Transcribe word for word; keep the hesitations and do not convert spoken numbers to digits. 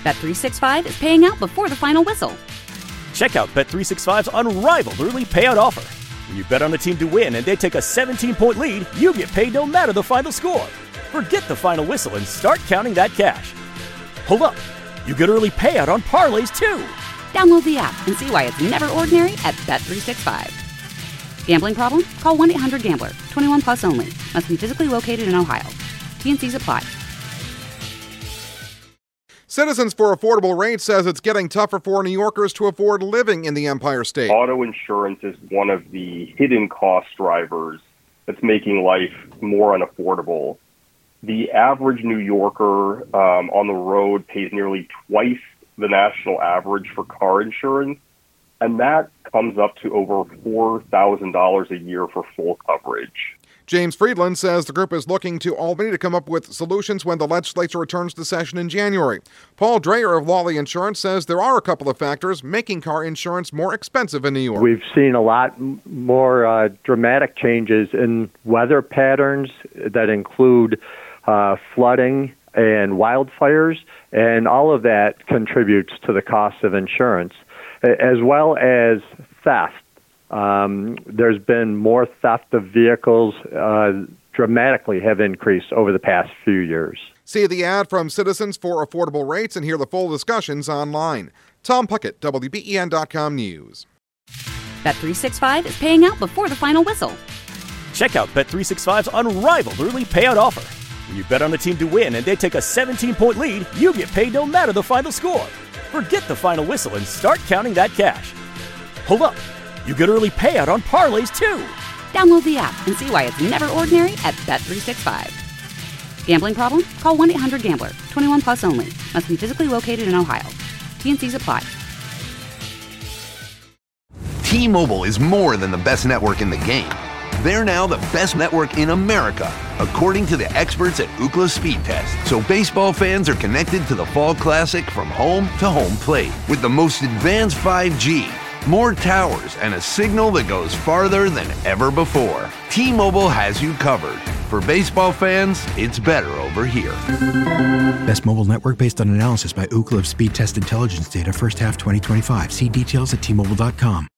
Bet three sixty-five is paying out before the final whistle. Check out Bet three sixty-five's unrivaled early payout offer. When you bet on a team to win and they take a seventeen-point lead, you get paid no matter the final score. Forget the final whistle and start counting that cash. Hold up. You get early payout on parlays, too. Download the app and see why it's never ordinary at Bet three sixty-five. Gambling problem? Call one eight hundred gambler. twenty-one plus only. Must be physically located in Ohio. T and Cs apply. Citizens for Affordable Rates says it's getting tougher for New Yorkers to afford living in the Empire State. Auto insurance is one of the hidden cost drivers that's making life more unaffordable. The average New Yorker um, on the road pays nearly twice the national average for car insurance, and that comes up to over four thousand dollars a year for full coverage. James Friedland says the group is looking to Albany to come up with solutions when the legislature returns to session in January. Paul Dreyer of Lawley Insurance says there are a couple of factors making car insurance more expensive in New York. We've seen a lot more uh, dramatic changes in weather patterns that include uh, flooding and wildfires, and all of that contributes to the cost of insurance, as well as theft. Um, there's been more theft of vehicles, uh, dramatically have increased over the past few years. See the ad from Citizens for Affordable Rates and hear the full discussions online. Tom Puckett, W B E N dot com News. Bet three sixty-five is paying out before the final whistle. Check out Bet three sixty-five's unrivaled early payout offer. When you bet on a team to win and they take a seventeen-point lead, you get paid no matter the final score. Forget the final whistle and start counting that cash. Hold up. You get early payout on parlays, too. Download the app and see why it's never ordinary at Bet three sixty-five. Gambling problem? Call one eight hundred gambler. twenty-one plus only. Must be physically located in Ohio. T and Cs apply. T-Mobile is more than the best network in the game. They're now the best network in America, according to the experts at Ookla Speed Test. So baseball fans are connected to the Fall Classic from home to home plate with the most advanced five G, more towers, and a signal that goes farther than ever before. T-Mobile has you covered. For baseball fans, it's better over here. Best mobile network based on analysis by Ookla of Speed Test Intelligence data first half twenty twenty-five. See details at T Mobile dot com.